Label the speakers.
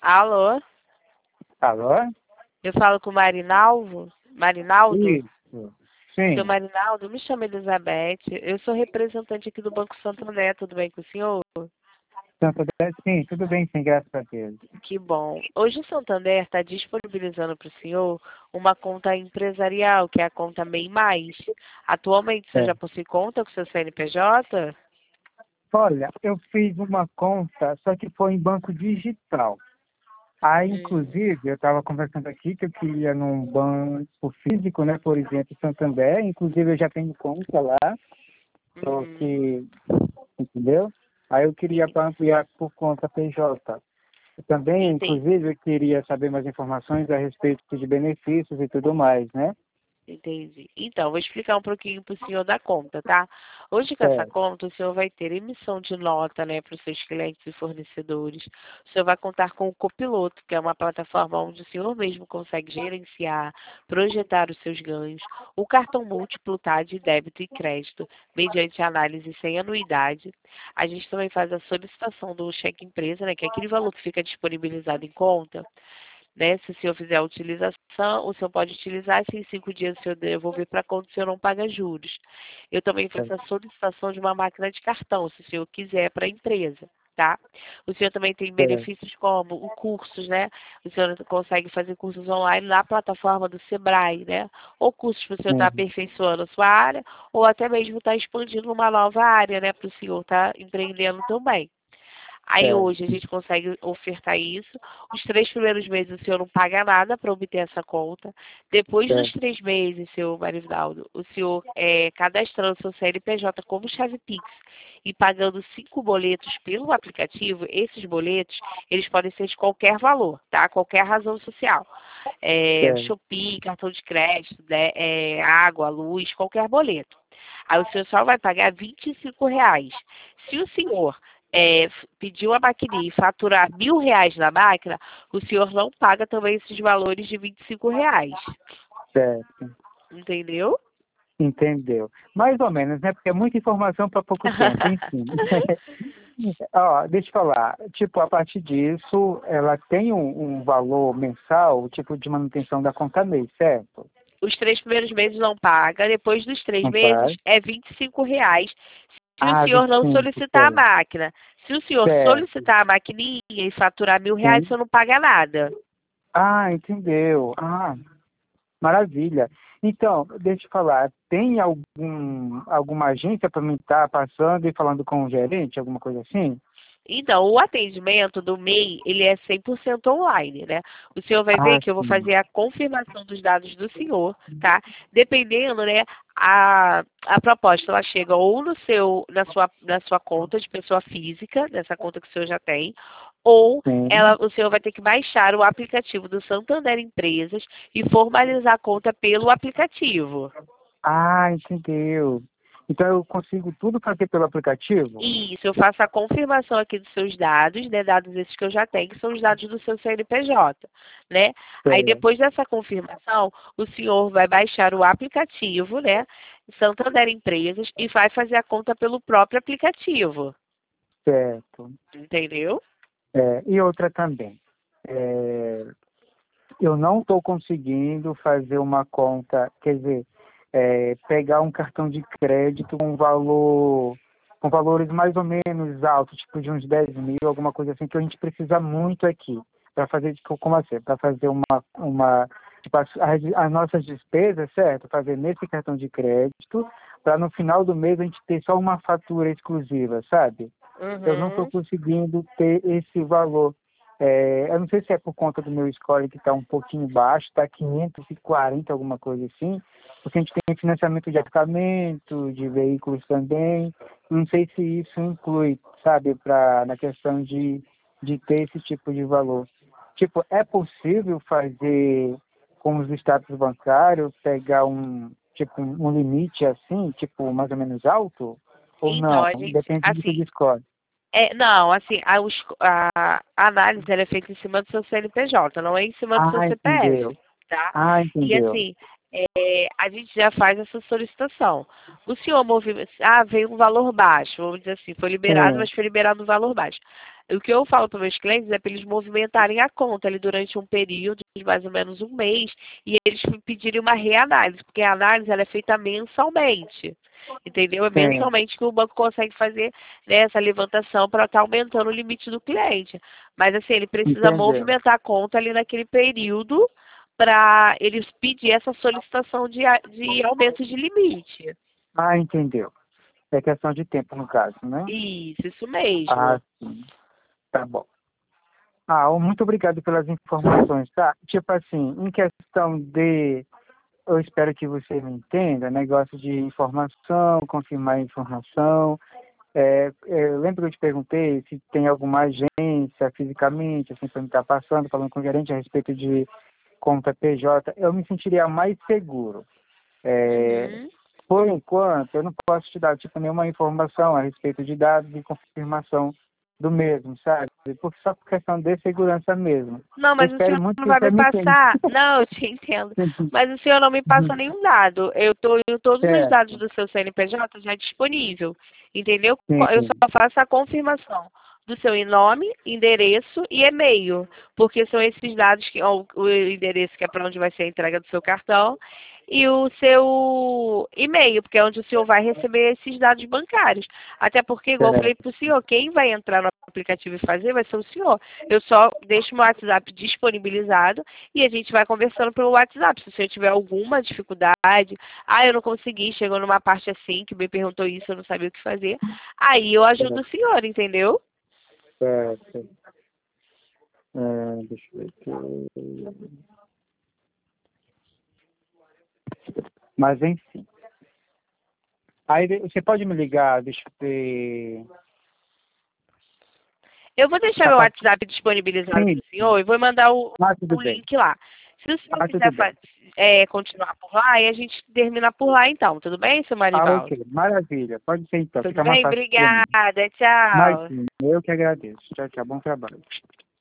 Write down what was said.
Speaker 1: Alô?
Speaker 2: Alô?
Speaker 1: Eu falo com o Marinaldo? Marinaldo?
Speaker 2: Isso.
Speaker 1: Seu
Speaker 2: Sim.
Speaker 1: Marinaldo, me chamo Elizabeth. Eu sou representante aqui do Banco Santander. Tudo bem com o senhor?
Speaker 2: Santander, sim, tudo bem, sim, graças a Deus.
Speaker 1: Que bom. Hoje o Santander está disponibilizando para o senhor uma conta empresarial, que é a conta MEI Mais. Atualmente, você
Speaker 2: É.
Speaker 1: já possui conta com seu CNPJ?
Speaker 2: Olha, eu fiz uma conta, só que foi em banco digital. Aí,
Speaker 1: Hum,
Speaker 2: inclusive, eu estava conversando aqui que eu queria num banco físico, né, por exemplo, Santander. Inclusive, eu já tenho conta lá, só
Speaker 1: uhum.
Speaker 2: que, entendeu? Aí eu queria para ampliar por conta PJ. Também,
Speaker 1: Entendi.
Speaker 2: inclusive, eu queria saber mais informações a respeito de benefícios e tudo mais, né?
Speaker 1: Entendi. Então, vou explicar um pouquinho para o senhor da conta, tá? Hoje, com essa
Speaker 2: É,
Speaker 1: conta, o senhor vai ter emissão de nota, né, para os seus clientes e fornecedores. O senhor vai contar com o Copiloto, que é uma plataforma onde o senhor mesmo consegue gerenciar, projetar os seus ganhos. O cartão múltiplo, tá, de débito e crédito, mediante análise sem anuidade. A gente também faz a solicitação do cheque empresa, né, que é aquele valor que fica disponibilizado em conta, né? Se o senhor fizer a utilização, o senhor pode utilizar, se em 5 dias o senhor devolver para a conta, o senhor não paga juros. Eu também
Speaker 2: é,
Speaker 1: faço a solicitação de uma máquina de cartão, se o senhor quiser, para a empresa, tá? O senhor também tem
Speaker 2: é.
Speaker 1: benefícios como o cursos, né? O senhor consegue fazer cursos online na plataforma do Sebrae, né? Ou cursos para o senhor estar
Speaker 2: Sim,
Speaker 1: aperfeiçoando a sua área, ou até mesmo estar expandindo uma nova área, né? Para o senhor estar empreendendo também. Aí
Speaker 2: é,
Speaker 1: hoje a gente consegue ofertar isso. Os 3 primeiros meses o senhor não paga nada para obter essa conta. Depois dos
Speaker 2: é.
Speaker 1: 3 meses, seu Marinaldo, o senhor cadastrando seu CNPJ como chave Pix e pagando 5 boletos pelo aplicativo, esses boletos, eles podem ser de qualquer valor, tá? Qualquer razão social.
Speaker 2: É.
Speaker 1: Shopee, cartão de crédito, né? Água, luz, qualquer boleto. Aí o senhor só vai pagar R$ 25. Se o senhor pedir uma maquininha e faturar R$ 1.000 na máquina, o senhor não paga também esses valores de R$ 25.
Speaker 2: Certo,
Speaker 1: Entendeu?
Speaker 2: entendeu. Mais ou menos, né? Porque é muita informação para pouco tempo, enfim. Ó, deixa eu falar, tipo, a partir disso, ela tem um valor mensal, tipo, de manutenção da conta mês, certo?
Speaker 1: Os 3 primeiros meses não paga, depois dos três
Speaker 2: Não
Speaker 1: meses
Speaker 2: faz?
Speaker 1: é R$ 25 se o
Speaker 2: Ah,
Speaker 1: senhor não
Speaker 2: 25,
Speaker 1: solicitar a
Speaker 2: certo.
Speaker 1: máquina. Se o senhor
Speaker 2: Certo,
Speaker 1: solicitar a maquininha e faturar R$ 1.000, o
Speaker 2: sim.
Speaker 1: senhor não paga nada.
Speaker 2: Ah, entendeu. Ah, maravilha. Então, deixa eu falar, tem alguma agência para mim estar passando e falando com o gerente, alguma coisa assim?
Speaker 1: Então, o atendimento do MEI, ele é 100% online, né? O senhor vai ver
Speaker 2: Ah,
Speaker 1: que eu vou
Speaker 2: sim.
Speaker 1: fazer a confirmação dos dados do senhor, tá? Dependendo, né, a proposta, ela chega ou no seu, na sua conta de pessoa física, nessa conta que o senhor já tem, ou
Speaker 2: Sim.
Speaker 1: o senhor vai ter que baixar o aplicativo do Santander Empresas e formalizar a conta pelo aplicativo.
Speaker 2: Ah, entendeu. Então eu consigo tudo fazer pelo aplicativo?
Speaker 1: Isso, eu faço a confirmação aqui dos seus dados, né? Dados esses que eu já tenho, que são os dados do seu CNPJ, né? Aí
Speaker 2: É,
Speaker 1: depois dessa confirmação, o senhor vai baixar o aplicativo, né? Santander Empresas e vai fazer a conta pelo próprio aplicativo,
Speaker 2: certo.
Speaker 1: entendeu?
Speaker 2: É, e outra também. É, eu não estou conseguindo fazer uma conta, quer dizer, pegar um cartão de crédito com valores mais ou menos altos, tipo de uns 10 mil, alguma coisa assim, que a gente precisa muito aqui, para fazer, como assim, para fazer tipo, as nossas despesas, certo? Fazer nesse cartão de crédito, para no final do mês a gente ter só uma fatura exclusiva, sabe? Eu não estou
Speaker 1: Uhum.
Speaker 2: conseguindo ter esse valor. Eu não sei se é por conta do meu score que está um pouquinho baixo, está 540, alguma coisa assim, porque a gente tem financiamento de apartamento, de veículos também. Não sei se isso inclui, sabe, na questão de ter esse tipo de valor. Tipo, é possível fazer com os status bancários, pegar um limite assim, tipo, mais ou menos alto? Ou
Speaker 1: Então,
Speaker 2: não?
Speaker 1: a gente,
Speaker 2: Depende do
Speaker 1: assim,
Speaker 2: que score.
Speaker 1: não, assim, a análise ela é feita em cima do seu CNPJ, não é em cima do seu
Speaker 2: Ah, entendeu.
Speaker 1: CPF, tá?
Speaker 2: Ah,
Speaker 1: E
Speaker 2: entendeu.
Speaker 1: assim, a gente já faz essa solicitação. O senhor veio um valor baixo, vamos dizer assim, foi liberado,
Speaker 2: Sim,
Speaker 1: mas foi liberado um valor baixo. O que eu falo para meus clientes é para eles movimentarem a conta ali durante um período de mais ou menos um mês e eles pedirem uma reanálise, porque a análise ela é feita mensalmente. Entendeu? É
Speaker 2: Sim,
Speaker 1: mensalmente que o banco consegue fazer, né, essa levantação para estar aumentando o limite do cliente. Mas assim, ele precisa
Speaker 2: entendeu.
Speaker 1: movimentar a conta ali naquele período para eles pedir essa solicitação de aumento de limite.
Speaker 2: Ah, entendeu. É questão de tempo, no caso, né?
Speaker 1: Isso
Speaker 2: Ah,
Speaker 1: mesmo.
Speaker 2: sim. Tá bom. Ah, muito obrigado pelas informações, tá? Tipo assim, em questão de, eu espero que você me entenda, negócio de informação, confirmar a informação. Lembra que eu te perguntei se tem alguma agência fisicamente, assim, para me estar passando, falando com o gerente a respeito de conta PJ, eu me sentiria mais seguro. É,
Speaker 1: Uhum.
Speaker 2: por enquanto, eu não posso te dar tipo nenhuma informação a respeito de dados de confirmação do mesmo, sabe? Porque só por questão de segurança mesmo.
Speaker 1: Não,
Speaker 2: Eu
Speaker 1: mas o
Speaker 2: espero
Speaker 1: senhor
Speaker 2: muito
Speaker 1: não
Speaker 2: que
Speaker 1: vai
Speaker 2: você
Speaker 1: me
Speaker 2: me entenda.
Speaker 1: passar. Não, eu te entendo. Mas o senhor não me passa nenhum dado. Eu estou em todos os dados
Speaker 2: Certo.
Speaker 1: do seu CNPJ já disponível. Entendeu? Eu
Speaker 2: Sim,
Speaker 1: só faço a confirmação do seu nome, endereço e e-mail. Porque são esses dados que, ó, o endereço que é para onde vai ser a entrega do seu cartão, e o seu e-mail, porque é onde o senhor vai receber esses dados bancários. Até porque, igual eu falei
Speaker 2: certo.
Speaker 1: para o senhor, quem vai entrar no aplicativo e fazer vai ser o senhor. Eu só deixo meu WhatsApp disponibilizado e a gente vai conversando pelo WhatsApp. Se o senhor tiver alguma dificuldade, eu não consegui, chegou numa parte assim que me perguntou isso, eu não sabia o que fazer, aí eu ajudo o senhor, entendeu?
Speaker 2: Certo. Deixa eu ver aqui. Mas enfim. Aí você pode me ligar, deixa eu ver.
Speaker 1: Eu vou deixar
Speaker 2: A
Speaker 1: meu
Speaker 2: partir
Speaker 1: WhatsApp disponibilizado para
Speaker 2: sim.
Speaker 1: o senhor e vou mandar o,
Speaker 2: Ah, tudo
Speaker 1: o
Speaker 2: bem.
Speaker 1: link lá. Se o senhor
Speaker 2: Ah, tudo
Speaker 1: quiser
Speaker 2: bem.
Speaker 1: continuar por lá, aí a gente termina por lá então, tudo bem, seu
Speaker 2: Ah,
Speaker 1: Marivaldo?
Speaker 2: ok. Maravilha. Pode ser então.
Speaker 1: Tudo
Speaker 2: Fica mais
Speaker 1: bem?
Speaker 2: fácil para mim.
Speaker 1: Obrigada,
Speaker 2: Mas
Speaker 1: tchau.
Speaker 2: eu que agradeço. Tchau, tchau. Bom trabalho.